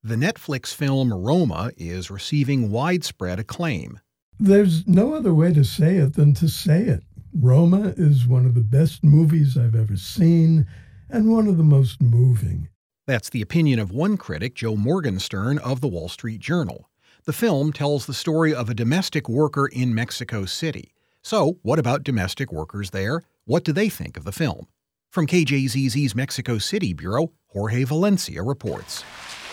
The Netflix film Roma is receiving widespread acclaim. There's no other way to say it than to say it. Roma is one of the best movies I've ever seen and one of the most moving. That's the opinion of one critic, Joe Morgenstern of The Wall Street Journal. The film tells the story of a domestic worker in Mexico City. So, what about domestic workers there? What do they think of the film? From KJZZ's Mexico City Bureau, Jorge Valencia reports.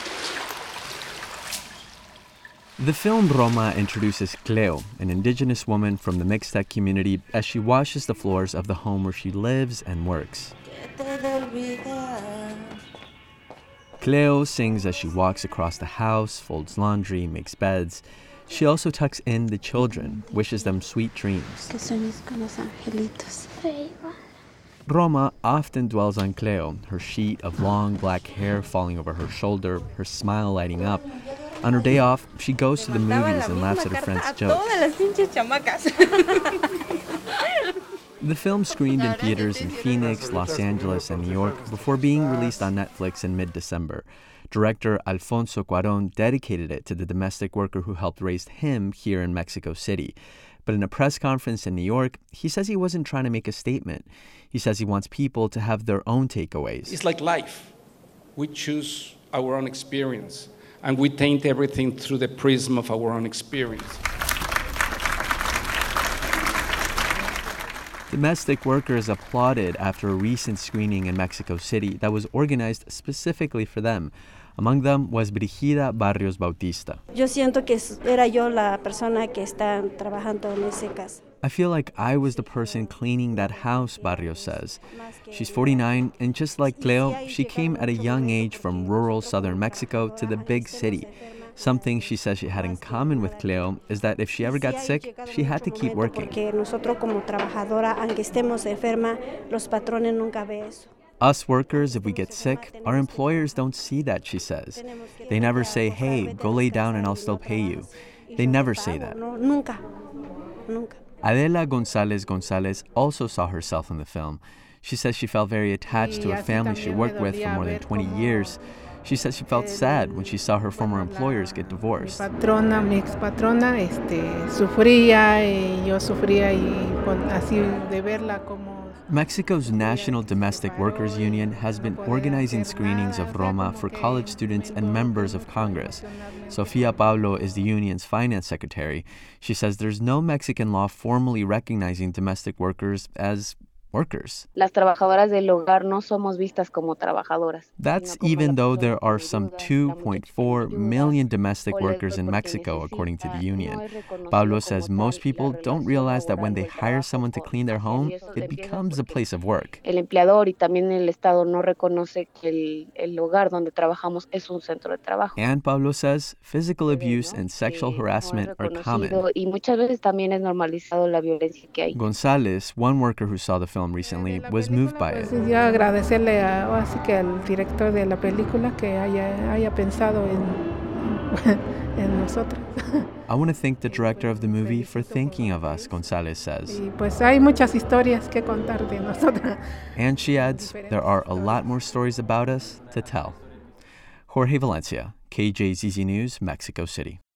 The film Roma introduces Cleo, an indigenous woman from the Mixtec community, as she washes the floors of the home where she lives and works. Cleo sings as she walks across the house, folds laundry, makes beds. She also tucks in the children, wishes them sweet dreams. Roma often dwells on Cleo, her sheet of long black hair falling over her shoulder, her smile lighting up. On her day off, she goes to the movies and laughs at her friends' jokes. The film screened in theaters in Phoenix, Los Angeles, and New York before being released on Netflix in mid-December. Director Alfonso Cuarón dedicated it to the domestic worker who helped raise him here in Mexico City. But in a press conference in New York, he says he wasn't trying to make a statement. He says he wants people to have their own takeaways. It's like life. We choose our own experience, and we taint everything through the prism of our own experience. Domestic workers applauded after a recent screening in Mexico City that was organized specifically for them. Among them was Brigida Barrios Bautista. I feel like I was the person cleaning that house, Barrios says. She's 49, and just like Cleo, she came at a young age from rural southern Mexico to the big city. Something she says she had in common with Cleo is that if she ever got sick, she had to keep working. Us workers, if we get sick, our employers don't see that, she says. They never say, hey, go lay down and I'll still pay you. They never say that. Adela González also saw herself in the film. She says she felt very attached to a family she worked with for more than 20 years. She says she felt sad when she saw her former employers get divorced. Mi ex-patrona, sufría y yo sufría y así de verla como... Mexico's National Domestic Workers Union has been organizing screenings of Roma for college students and members of Congress. Sofia Pablo is the union's finance secretary. She says there's no Mexican law formally recognizing domestic workers as workers. Las trabajadoras del hogar no somos vistas como trabajadoras. That's even though there are some 2.4 million domestic workers in Mexico, according to the union. Pablo says most people don't realize that when they hire someone to clean their home, it becomes a place of work. El empleador y también el Estado no reconoce que el hogar donde trabajamos es un centro de trabajo. And Pablo says physical abuse and sexual harassment are common. Y muchas veces también es normalizado la violencia que hay. González, one worker who saw the film recently, was moved by it. Yo agradecerle así que al director de la película que haya pensado en nosotros. I want to thank the director of the movie for thinking of us, González says. Y pues hay muchas historias que contar de nosotras. And she adds, there are a lot more stories about us to tell. Jorge Valencia, KJZZ News, Mexico City.